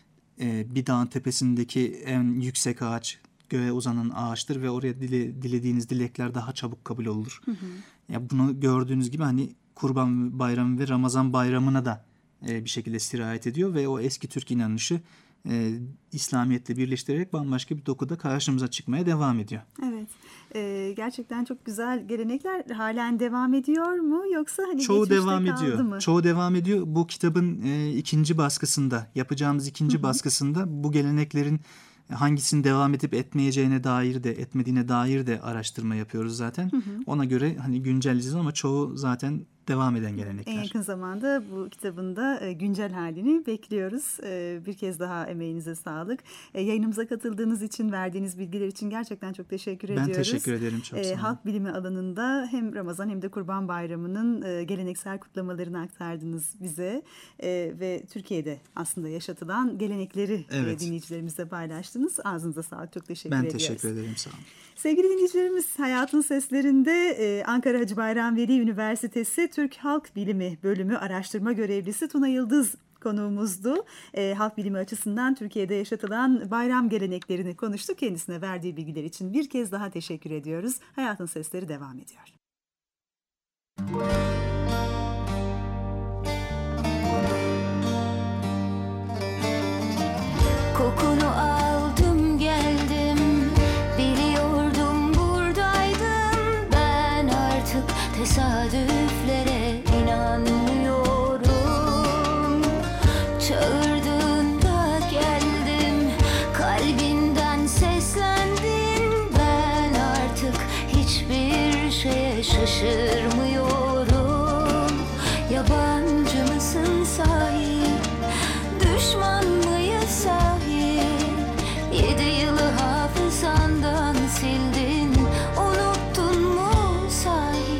bir dağın tepesindeki en yüksek ağaç göğe uzanan ağaçtır ve oraya dilediğiniz dilekler daha çabuk kabul olur. Ya bunu gördüğünüz gibi hani Kurban Bayramı ve Ramazan Bayramı'na da bir şekilde sirayet ediyor ve o eski Türk inanışı İslamiyetle birleştirerek bambaşka bir dokuda karşımıza çıkmaya devam ediyor. Evet. Gerçekten çok güzel gelenekler halen devam ediyor mu yoksa hani çoğu geçmişte devam kaldı ediyor. mı? Çoğu devam ediyor. Bu kitabın 2. baskısında, yapacağımız 2. baskısında bu geleneklerin hangisinin devam edip etmeyeceğine dair de etmediğine dair de araştırma yapıyoruz zaten. Ona göre hani güncelleyeceğiz ama çoğu zaten devam eden gelenekler. En yakın zamanda bu kitabın da güncel halini bekliyoruz. Bir kez daha emeğinize sağlık. Yayınımıza katıldığınız için, verdiğiniz bilgiler için gerçekten çok teşekkür ediyoruz. Ben teşekkür ederim, çok sağ olun. Halk bilimi alanında hem Ramazan hem de Kurban Bayramı'nın geleneksel kutlamalarını aktardınız bize ve Türkiye'de aslında yaşatılan gelenekleri dinleyicilerimizle paylaştınız. Ağzınıza sağlık. Çok teşekkür ediyoruz. Ben teşekkür ederim. Sağ olun. Sevgili dinleyicilerimiz, Hayatın Seslerinde Ankara Hacı Bayram Veli Üniversitesi Türk Halk Bilimi Bölümü Araştırma Görevlisi Tuna Yıldız konuğumuzdu. Halk bilimi açısından Türkiye'de yaşatılan bayram geleneklerini konuştuk. Kendisine verdiği bilgiler için bir kez daha teşekkür ediyoruz. Hayatın Sesleri devam ediyor. Kokunu aldım geldim, biliyordum buradaydın. Ben artık tesadüflere inanmıyorum. Çağırdığında geldim, kalbinden seslendin. Ben artık hiçbir şeye şaşırmıyorum. Yabancı mısın sahi, düşman mıyız sahi? 7 yılı hafızandan sildin, unuttun mu sahi?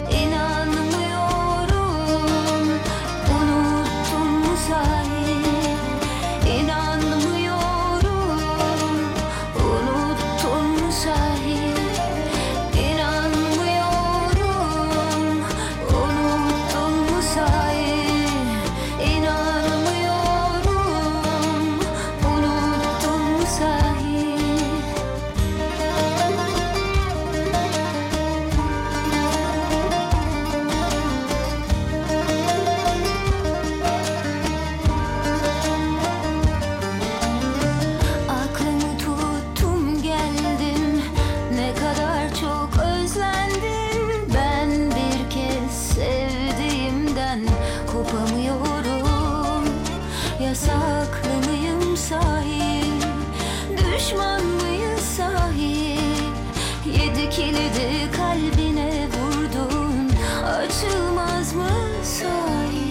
İnanmıyorum, unuttun mu sahi? İnanmıyorum, unuttun mu sahi? İnanmıyorum, unuttun mu sahi? İnanmıyorum, unuttun mu sahi? Aklımı tuttum geldim, ne kadar çok özlendim. Ben bir kez sevdiğimden kopamıyorum. Yasaklı mıyım sahi, düşman mıyız sahi? 7 kilidi kalbine vurdun, açılmaz mı sahi?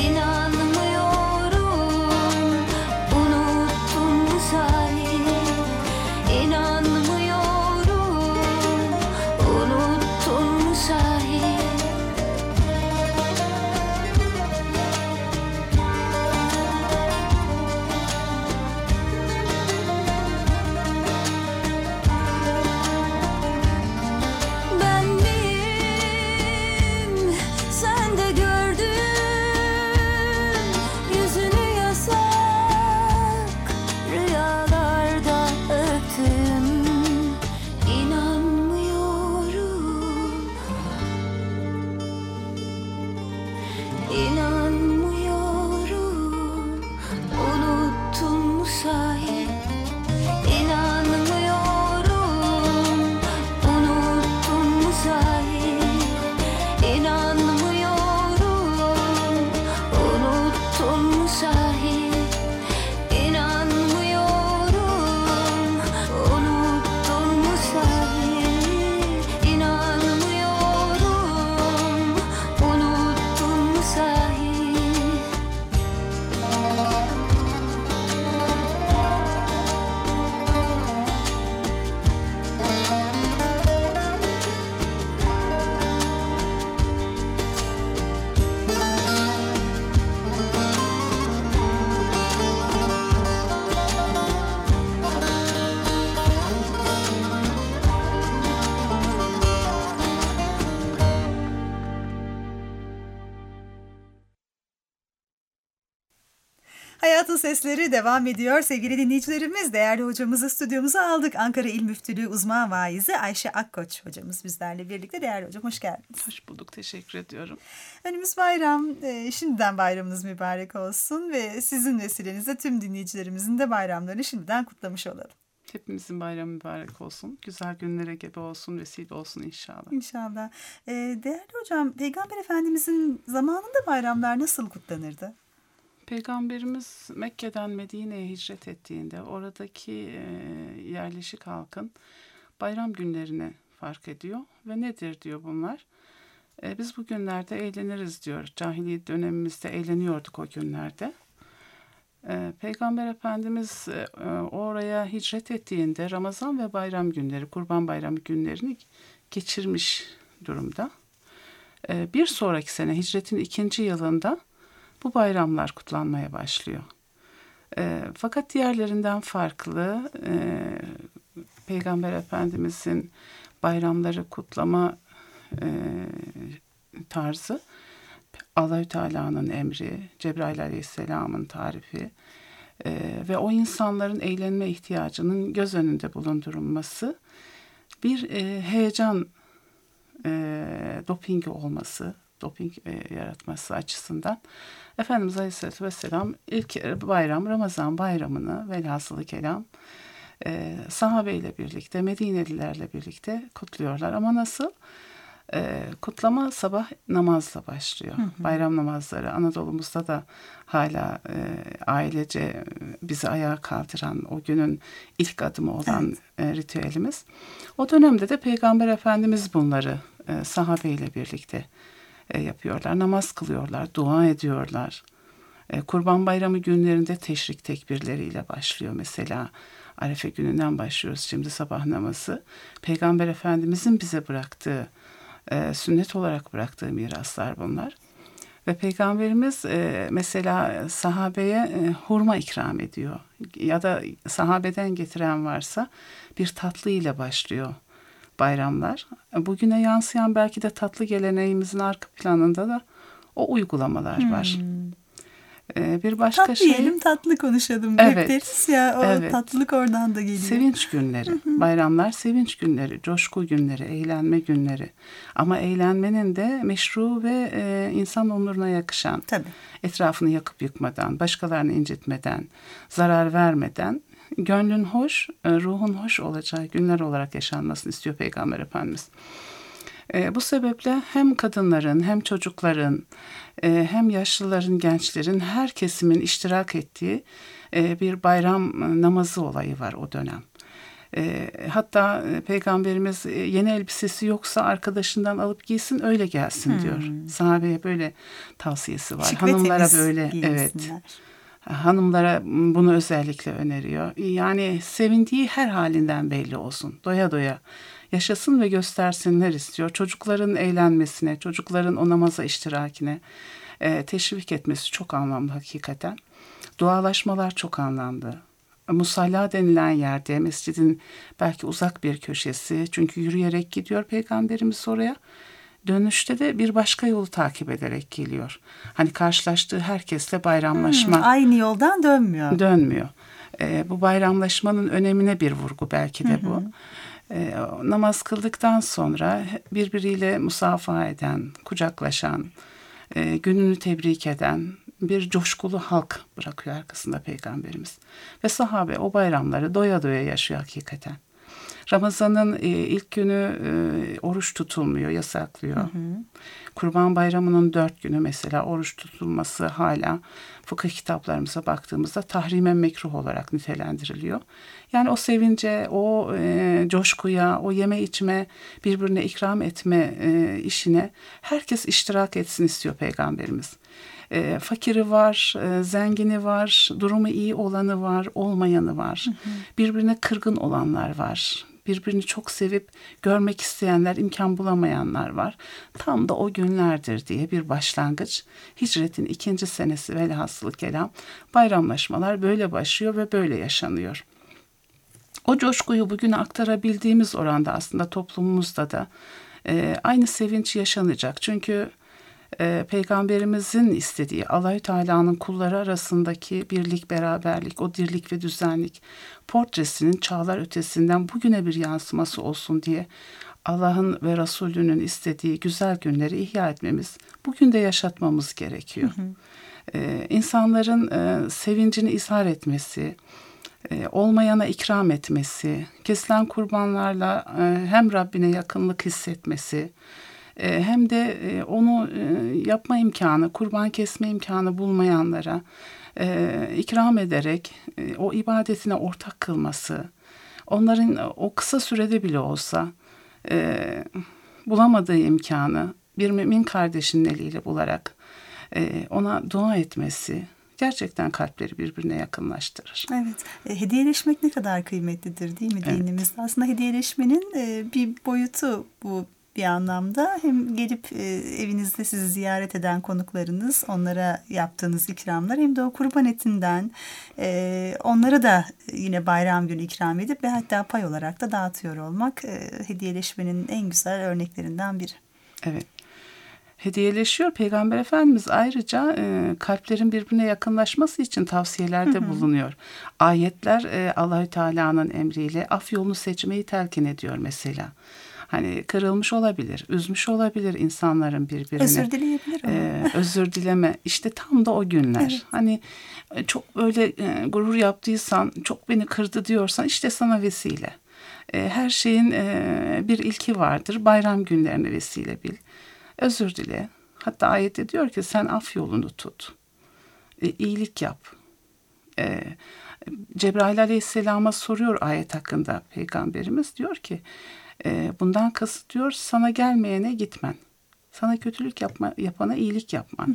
İnanmıyorum, unuttun mu sahi? İnanmıyorum, unuttun mu sahi? Ben miyim? Sen de gördün yüzünü, yasak rüyalarda öptüm. İnanmıyorum, inanmıyorum, unuttun mu sahi? İnanmıyorum, unuttun mu sahi? İnanmıyorum, unuttun mu sahi? İnanmıyorum, unuttun mu sahi? İnanmıyorum, unuttun mu sahi? Hayatın Sesleri devam ediyor. Sevgili dinleyicilerimiz, değerli hocamızı stüdyomuza aldık. Ankara İl Müftülüğü uzman vaizi Ayşe Akkoç hocamız bizlerle birlikte. Değerli hocam, hoş geldiniz. Hoş bulduk, teşekkür ediyorum. Önümüz bayram. Şimdiden bayramınız mübarek olsun ve sizin vesilenizle tüm dinleyicilerimizin de bayramlarını şimdiden kutlamış olalım. Hepimizin bayramı mübarek olsun. Güzel günlere gebe olsun, vesile olsun inşallah. İnşallah. Değerli hocam, Peygamber Efendimizin zamanında bayramlar nasıl kutlanırdı? Peygamberimiz Mekke'den Medine'ye hicret ettiğinde oradaki yerleşik halkın bayram günlerini fark ediyor ve nedir diyor bunlar. Biz bu günlerde eğleniriz diyor. Cahiliye dönemimizde eğleniyorduk o günlerde. Peygamber Efendimiz oraya hicret ettiğinde Ramazan ve bayram günleri, Kurban Bayramı günlerini geçirmiş durumda. Bir sonraki sene hicretin 2. yılında bu bayramlar kutlanmaya başlıyor. Fakat diğerlerinden farklı Peygamber Efendimizin bayramları kutlama tarzı Allahü Teala'nın emri, Cebrail Aleyhisselam'ın tarifi ve o insanların eğlenme ihtiyacının göz önünde bulundurulması, bir heyecan dopingi olması, doping yaratması açısından Efendimiz Aleyhisselatü Vesselam ilk bayram, Ramazan bayramını velhasılı kelam sahabeyle birlikte, Medinelilerle birlikte kutluyorlar. Ama nasıl? Kutlama sabah namazla başlıyor. Bayram namazları Anadolu'muzda da hala ailece bizi ayağa kaldıran, o günün ilk adımı olan ritüelimiz. O dönemde de Peygamber Efendimiz bunları sahabeyle birlikte yapıyorlar. Namaz kılıyorlar, dua ediyorlar. Kurban Bayramı günlerinde teşrik tekbirleriyle başlıyor mesela. Arefe gününden başlıyoruz şimdi sabah namazı. Peygamber Efendimizin bize bıraktığı, sünnet olarak bıraktığı miraslar bunlar. Ve Peygamberimiz mesela sahabeye hurma ikram ediyor. Ya da sahabeden getiren varsa bir tatlı ile başlıyor bayramlar. Bugüne yansıyan belki de tatlı geleneğimizin arka planında da o uygulamalar var. Bir başka tatlı yiyelim, tatlı konuşalım. Evet. Deriz ya, o tatlılık oradan da geliyor. Sevinç günleri. Bayramlar sevinç günleri, coşku günleri, eğlenme günleri. Ama eğlenmenin de meşru ve insan onuruna yakışan, tabii, etrafını yakıp yıkmadan, başkalarını incitmeden, zarar vermeden, gönlün hoş, ruhun hoş olacağı günler olarak yaşanmasını istiyor Peygamber Efendimiz. Bu sebeple hem kadınların, hem çocukların, hem yaşlıların, gençlerin, her kesimin iştirak ettiği bir bayram namazı olayı var o dönem. Hatta Peygamberimiz yeni elbisesi yoksa arkadaşından alıp giysin, öyle gelsin diyor. Sahabeye böyle tavsiyesi var. Şık hanımlara böyle giyinsinler. Evet. Hanımlara bunu özellikle öneriyor. Yani sevindiği her halinden belli olsun. Doya doya yaşasın ve göstersinler istiyor. Çocukların eğlenmesine, çocukların o namaza iştirakine teşvik etmesi çok anlamlı hakikaten. Dualaşmalar çok anlamlı. Musalla denilen yerde, mescidin belki uzak bir köşesi, çünkü yürüyerek gidiyor Peygamberimiz oraya. Dönüşte de bir başka yolu takip ederek geliyor. Hani karşılaştığı herkesle bayramlaşma. Aynı yoldan dönmüyor. Bu bayramlaşmanın önemine bir vurgu belki de bu. Namaz kıldıktan sonra birbiriyle musafaha eden, kucaklaşan, gününü tebrik eden bir coşkulu halk bırakıyor arkasında Peygamberimiz. Ve sahabe o bayramları doya doya yaşıyor hakikaten. Ramazan'ın ilk günü oruç tutulmuyor, yasaklıyor. Kurban Bayramı'nın 4 günü mesela oruç tutulması hala fıkıh kitaplarımıza baktığımızda tahrime mekruh olarak nitelendiriliyor. Yani o sevince, o coşkuya, o yeme içme, birbirine ikram etme işine herkes iştirak etsin istiyor Peygamberimiz. Fakiri var, zengini var, durumu iyi olanı var, olmayanı var. Birbirine kırgın olanlar var. Birbirini çok sevip görmek isteyenler, imkan bulamayanlar var. Tam da o günlerdir diye bir başlangıç. Hicretin 2. senesi velhasılı kelam. Bayramlaşmalar böyle başlıyor ve böyle yaşanıyor. O coşkuyu bugüne aktarabildiğimiz oranda aslında toplumumuzda da aynı sevinç yaşanacak. Çünkü Peygamberimizin istediği Allahü Teala'nın kulları arasındaki birlik, beraberlik, o dirlik ve düzenlik portresinin çağlar ötesinden bugüne bir yansıması olsun diye Allah'ın ve Resulünün istediği güzel günleri ihya etmemiz, bugün de yaşatmamız gerekiyor. İnsanların sevincini izhar etmesi, olmayana ikram etmesi, kesilen kurbanlarla hem Rabbine yakınlık hissetmesi, hem de onu yapma imkanı, kurban kesme imkanı bulmayanlara ikram ederek o ibadetine ortak kılması, onların o kısa sürede bile olsa bulamadığı imkanı bir mümin kardeşinin eliyle bularak ona dua etmesi gerçekten kalpleri birbirine yakınlaştırır. Evet. Hediyeleşmek ne kadar kıymetlidir değil mi dinimizde? Evet. Aslında hediyeleşmenin bir boyutu bu bir anlamda. Hem gelip evinizde sizi ziyaret eden konuklarınız, onlara yaptığınız ikramlar, hem de o kurban etinden onlara da yine bayram günü ikram edip ve hatta pay olarak da dağıtıyor olmak hediyeleşmenin en güzel örneklerinden biri. Evet. hediyeleşiyor. Peygamber Efendimiz ayrıca kalplerin birbirine yakınlaşması için tavsiyelerde bulunuyor. Ayetler Allahü Teala'nın emriyle af yolunu seçmeyi telkin ediyor mesela. Hani kırılmış olabilir, üzmüş olabilir insanların birbirini. Özür dileyebilir ama. Özür dileme. İşte tam da o günler. Evet. Hani çok böyle gurur yaptıysan, çok beni kırdı diyorsan işte sana vesile. Her şeyin bir ilki vardır. Bayram günlerini vesile bil. Özür dile. Hatta ayette diyor ki sen af yolunu tut. İyilik yap. Cebrail Aleyhisselam'a soruyor ayet hakkında Peygamberimiz. Diyor ki bundan kasıt diyor sana gelmeyene gitmen. Sana kötülük yapana iyilik yapman.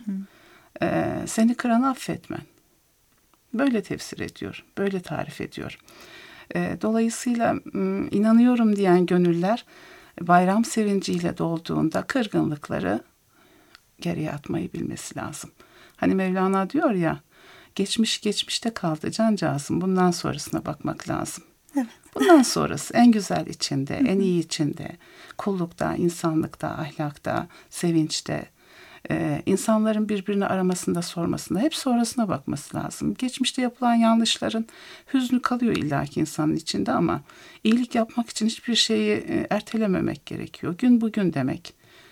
Seni kıranı affetmen. Böyle tefsir ediyor. Böyle tarif ediyor. Dolayısıyla inanıyorum diyen gönüller bayram sevinciyle dolduğunda kırgınlıkları geriye atmayı bilmesi lazım. Hani Mevlana diyor ya, geçmiş geçmişte kaldı cancağızım, bundan sonrasına bakmak lazım. Evet. Bundan sonrası en güzel içinde, en iyi içinde, kullukta, insanlıkta, ahlakta, sevinçte, insanların birbirini aramasında, sormasında, hep sonrasına bakması lazım. Geçmişte yapılan yanlışların hüznü kalıyor illaki insanın içinde ama iyilik yapmak için hiçbir şeyi ertelememek gerekiyor. Gün bugün demek.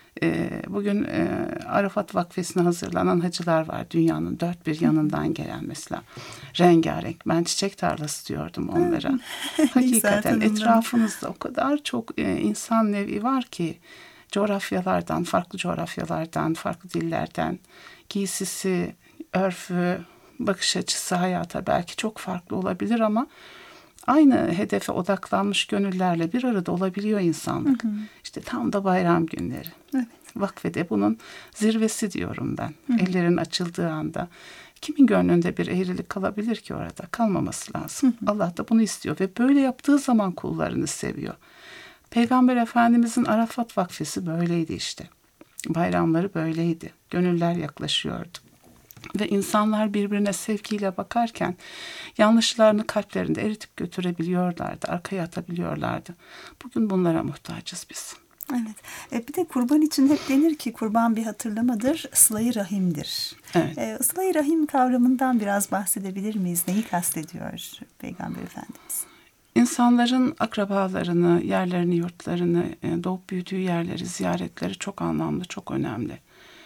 Bugün Arafat Vakfesi'ne hazırlanan hacılar var. Dünyanın dört bir yanından gelen mesela. Rengarenk. Ben çiçek tarlası diyordum onlara. Hakikaten etrafımızda o kadar çok insan nevi var ki coğrafyalardan, farklı coğrafyalardan, farklı dillerden, giysisi, örfü, bakış açısı hayata belki çok farklı olabilir ama aynı hedefe odaklanmış gönüllerle bir arada olabiliyor insanlık. İşte tam da bayram günleri. Evet. Vakfede bunun zirvesi diyorum ben. Ellerin açıldığı anda. Kimin gönlünde bir eğrilik kalabilir ki orada? Kalmaması lazım. Allah da bunu istiyor ve böyle yaptığı zaman kullarını seviyor. Peygamber Efendimizin Arafat Vakfesi böyleydi işte. Bayramları böyleydi. Gönüller yaklaşıyordu. Ve insanlar birbirine sevgiyle bakarken yanlışlarını kalplerinde eritip götürebiliyorlardı. Arkaya atabiliyorlardı. Bugün bunlara muhtacız biz. Evet. Bir de kurban için hep denir ki kurban bir hatırlamadır, sıla-i rahimdir. Evet. Sıla-i rahim kavramından biraz bahsedebilir miyiz? Neyi kastediyor Peygamber Efendimiz? İnsanların akrabalarını, yerlerini, yurtlarını, doğup büyüdüğü yerleri, ziyaretleri çok anlamlı, çok önemli.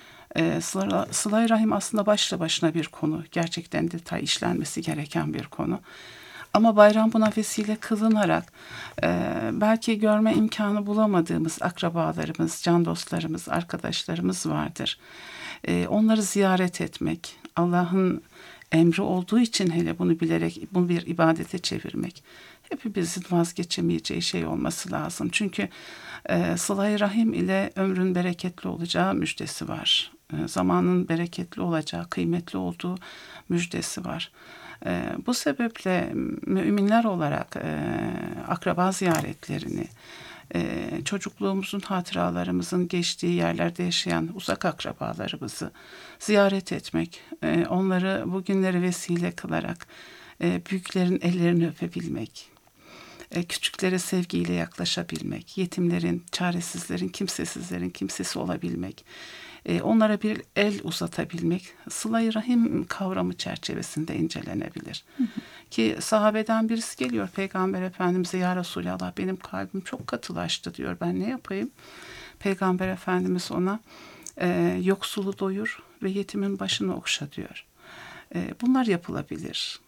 Sıla-i Rahim aslında başlı başına bir konu. Gerçekten detay işlenmesi gereken bir konu. Ama bayram buna vesile kılınarak belki görme imkanı bulamadığımız akrabalarımız, can dostlarımız, arkadaşlarımız vardır. Onları ziyaret etmek, Allah'ın emri olduğu için hele bunu bilerek bunu bir ibadete çevirmek hepimizin vazgeçemeyeceği şey olması lazım. Çünkü sıla-i rahim ile ömrün bereketli olacağı müjdesi var. Zamanın bereketli olacağı, kıymetli olduğu müjdesi var. Bu sebeple müminler olarak akraba ziyaretlerini, çocukluğumuzun hatıralarımızın geçtiği yerlerde yaşayan uzak akrabalarımızı ziyaret etmek, onları bugünleri vesile kılarak büyüklerin ellerini öpebilmek, küçüklere sevgiyle yaklaşabilmek, yetimlerin, çaresizlerin, kimsesizlerin kimsesi olabilmek, onlara bir el uzatabilmek sıla-i rahim kavramı çerçevesinde incelenebilir. Ki sahabeden birisi geliyor Peygamber Efendimiz'e, ya Resulallah benim kalbim çok katılaştı diyor, ben ne yapayım? Peygamber Efendimiz ona yoksulu doyur ve yetimin başını okşa diyor. Bunlar yapılabilir.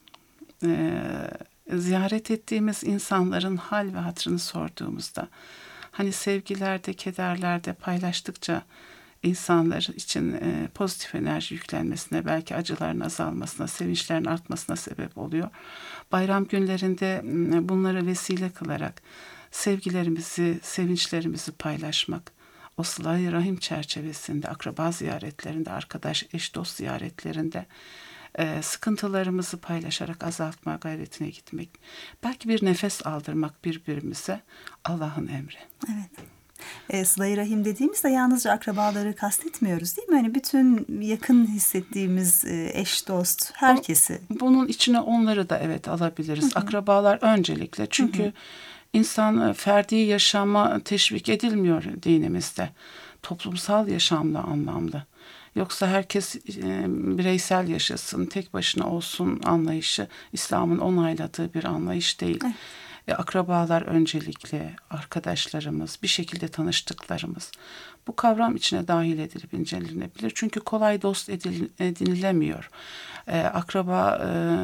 Ziyaret ettiğimiz insanların hal ve hatırını sorduğumuzda, hani sevgilerde, kederlerde paylaştıkça insanlar için pozitif enerji yüklenmesine, belki acıların azalmasına, sevinçlerin artmasına sebep oluyor. Bayram günlerinde bunları vesile kılarak sevgilerimizi, sevinçlerimizi paylaşmak, o sıla-i rahim çerçevesinde, akraba ziyaretlerinde, arkadaş, eş, dost ziyaretlerinde sıkıntılarımızı paylaşarak azaltma gayretine gitmek, belki bir nefes aldırmak birbirimize Allah'ın emri. Evet. Sıla-i rahim dediğimizde yalnızca akrabaları kastetmiyoruz değil mi? Hani bütün yakın hissettiğimiz eş, dost, herkesi. Bunun içine onları da evet alabiliriz. Akrabalar öncelikle. Çünkü insan ferdi yaşama teşvik edilmiyor dinimizde. toplumsal yaşamla anlamlı. Yoksa herkes bireysel yaşasın, tek başına olsun anlayışı İslam'ın onayladığı bir anlayış değil. Akrabalar öncelikli, arkadaşlarımız, bir şekilde tanıştıklarımız. Bu kavram içine dahil edilip incelenebilir. Çünkü kolay dost edinilemiyor. Akraba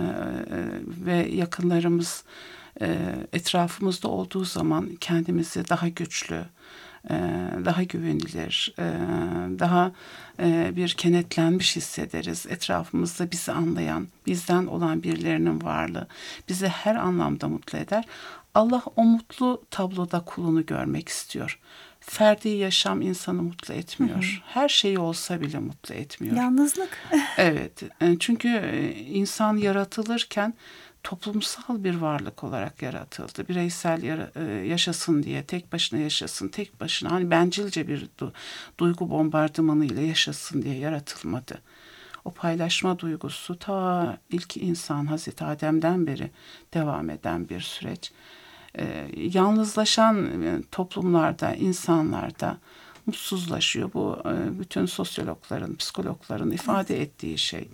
ve yakınlarımız etrafımızda olduğu zaman kendimizi daha güçlü, daha güvenilir, daha bir kenetlenmiş hissederiz. Etrafımızda bizi anlayan, bizden olan birilerinin varlığı bizi her anlamda mutlu eder. Allah o mutlu tabloda kulunu görmek istiyor. Ferdi yaşam insanı mutlu etmiyor. Her şey olsa bile mutlu etmiyor. Yalnızlık. Evet, çünkü insan yaratılırken toplumsal bir varlık olarak yaratıldı. Bireysel yaşasın diye, tek başına yaşasın, tek başına hani bencilce bir duygu bombardımanıyla yaşasın diye yaratılmadı. O paylaşma duygusu ta ilk insan Hazreti Adem'den beri devam eden bir süreç. Yalnızlaşan toplumlarda, insanlarda mutsuzlaşıyor. Bu bütün sosyologların, psikologların ifade ettiği şey.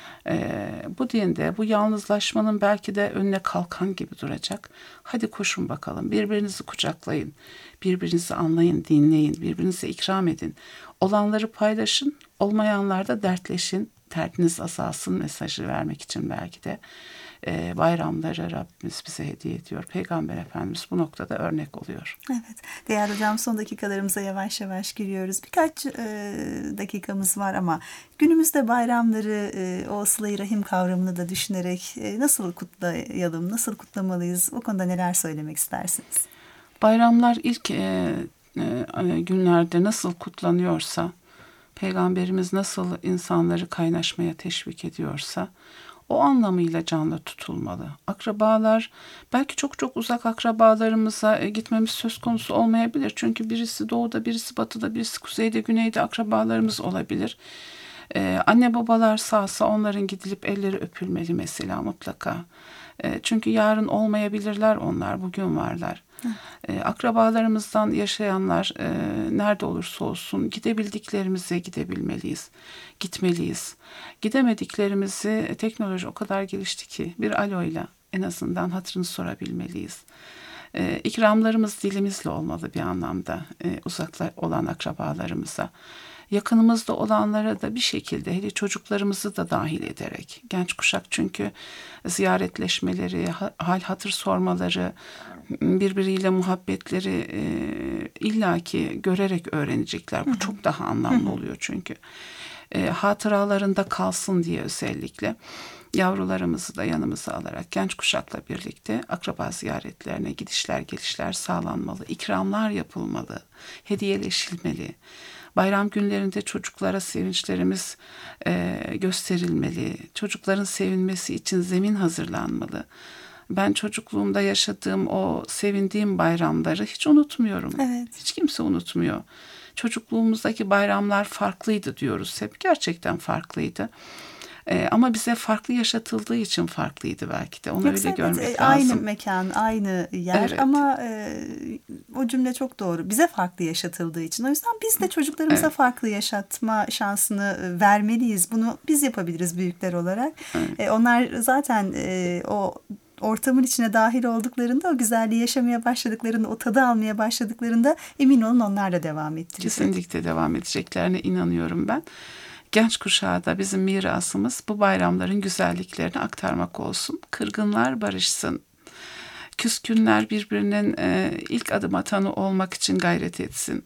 Bu dinde bu yalnızlaşmanın belki de önüne kalkan gibi duracak. Hadi koşun bakalım, birbirinizi kucaklayın, birbirinizi anlayın, dinleyin, birbirinize ikram edin. Olanları paylaşın, olmayanlarda dertleşin, derdiniz azalsın mesajı vermek için belki de bayramları Rabbimiz bize hediye ediyor. Peygamber Efendimiz bu noktada örnek oluyor. Evet. Değerli hocam, son dakikalarımıza yavaş yavaş giriyoruz. Birkaç dakikamız var ama günümüzde bayramları o sıla-i rahim kavramını da düşünerek nasıl kutlayalım, nasıl kutlamalıyız? Bu konuda neler söylemek istersiniz? Bayramlar ilk günlerde nasıl kutlanıyorsa, Peygamberimiz nasıl insanları kaynaşmaya teşvik ediyorsa o anlamıyla canlı tutulmalı. Akrabalar, belki çok çok uzak akrabalarımıza gitmemiz söz konusu olmayabilir. Çünkü birisi doğuda, birisi batıda, birisi kuzeyde, güneyde akrabalarımız olabilir. Anne babalar sağsa onların gidilip elleri öpülmeli mesela mutlaka. Çünkü yarın olmayabilirler onlar, bugün varlar. Akrabalarımızdan yaşayanlar nerede olursa olsun gidebildiklerimize gidebilmeliyiz, gitmeliyiz. Gidemediklerimizi teknoloji o kadar gelişti ki bir aloyla en azından hatırını sorabilmeliyiz. İkramlarımız dilimizle olmalı bir anlamda uzakta olan akrabalarımıza. Yakınımızda olanlara da bir şekilde hele çocuklarımızı da dahil ederek, genç kuşak çünkü ziyaretleşmeleri, hal hatır sormaları, birbiriyle muhabbetleri illaki görerek öğrenecekler. Bu çok daha anlamlı oluyor çünkü. Hatıralarında kalsın diye özellikle yavrularımızı da yanımıza alarak genç kuşakla birlikte akraba ziyaretlerine gidişler gelişler sağlanmalı, ikramlar yapılmalı, hediyeleşilmeli. Bayram günlerinde çocuklara sevinçlerimiz gösterilmeli. Çocukların sevinmesi için zemin hazırlanmalı. Ben çocukluğumda yaşadığım o sevindiğim bayramları hiç unutmuyorum. Evet. Hiç kimse unutmuyor. Çocukluğumuzdaki bayramlar farklıydı diyoruz hep. Gerçekten farklıydı. Ama bize farklı yaşatıldığı için farklıydı belki de. Onu Yoksa öyle görmek lazım. Aynı mekan, aynı yer Evet. ama o cümle çok doğru. Bize farklı yaşatıldığı için. O yüzden biz de çocuklarımıza farklı yaşatma şansını vermeliyiz. Bunu biz yapabiliriz büyükler olarak. Onlar zaten o ortamın içine dahil olduklarında, o güzelliği yaşamaya başladıklarında, o tadı almaya başladıklarında emin olun onlar da devam ettirecek. Kesinlikle devam edeceklerine inanıyorum ben. Genç kuşağa da bizim mirasımız bu bayramların güzelliklerini aktarmak olsun. Kırgınlar barışsın. Küskünler birbirinin ilk adım atanı olmak için gayret etsin.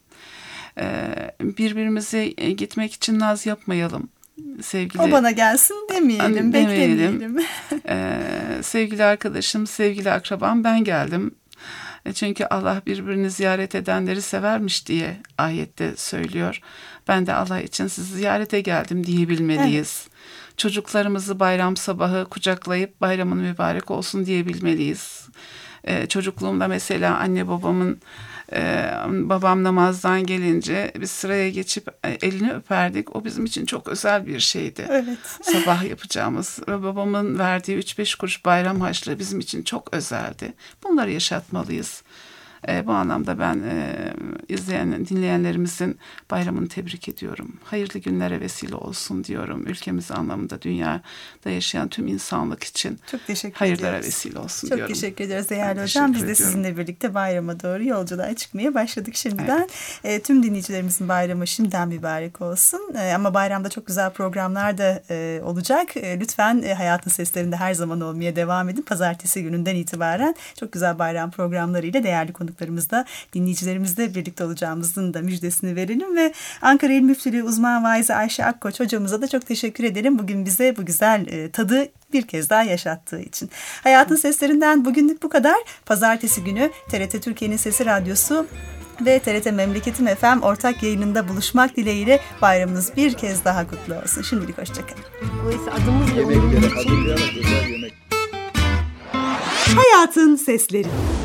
Birbirimize gitmek için naz yapmayalım. Sevgili, o bana gelsin demeyelim, beklemeyelim. Sevgili arkadaşım, sevgili akrabam ben geldim. Çünkü Allah birbirini ziyaret edenleri severmiş diye ayette söylüyor. Ben de Allah için sizi ziyarete geldim diyebilmeliyiz. Evet. Çocuklarımızı bayram sabahı kucaklayıp bayramın mübarek olsun diyebilmeliyiz. Çocukluğumda mesela anne babam namazdan gelince biz sıraya geçip elini öperdik. O bizim için çok özel bir şeydi. Evet. Sabah yapacağımız ve babamın verdiği 3-5 kuruş bayram harçlığı bizim için çok özeldi. Bunları yaşatmalıyız. Bu anlamda ben izleyen, dinleyenlerimizin bayramını tebrik ediyorum. Hayırlı günlere vesile olsun diyorum. Ülkemiz anlamında dünyada yaşayan tüm insanlık için çok teşekkür hayırlara ediyoruz. vesile olsun çok diyorum. Çok teşekkür ediyoruz değerli Ben hocam. Biz teşekkür de ediyorum. sizinle birlikte bayrama doğru yolculuğa çıkmaya başladık şimdiden. Evet. Tüm dinleyicilerimizin bayramı şimdiden mübarek olsun. Ama bayramda çok güzel programlar da olacak. Lütfen Hayatın Seslerinde her zaman olmaya devam edin. Pazartesi gününden itibaren çok güzel bayram programlarıyla değerli konuklarımızla, dinleyicilerimizle birlikte olacağımızın da müjdesini verelim ve Ankara İl Müftülüğü uzman vaizi Ayşe Akkoç hocamıza da çok teşekkür edelim. Bugün bize bu güzel tadı bir kez daha yaşattığı için. Hayatın Seslerinden bugünlük bu kadar. Pazartesi günü TRT Türkiye'nin Sesi Radyosu ve TRT Memleketim FM ortak yayınında buluşmak dileğiyle bayramınız bir kez daha kutlu olsun. Şimdilik hoşçakalın. Dolayısıyla adımız ve Yemekleri umurumuz için hazırlayarak özel yemek. Hayatın Sesleri.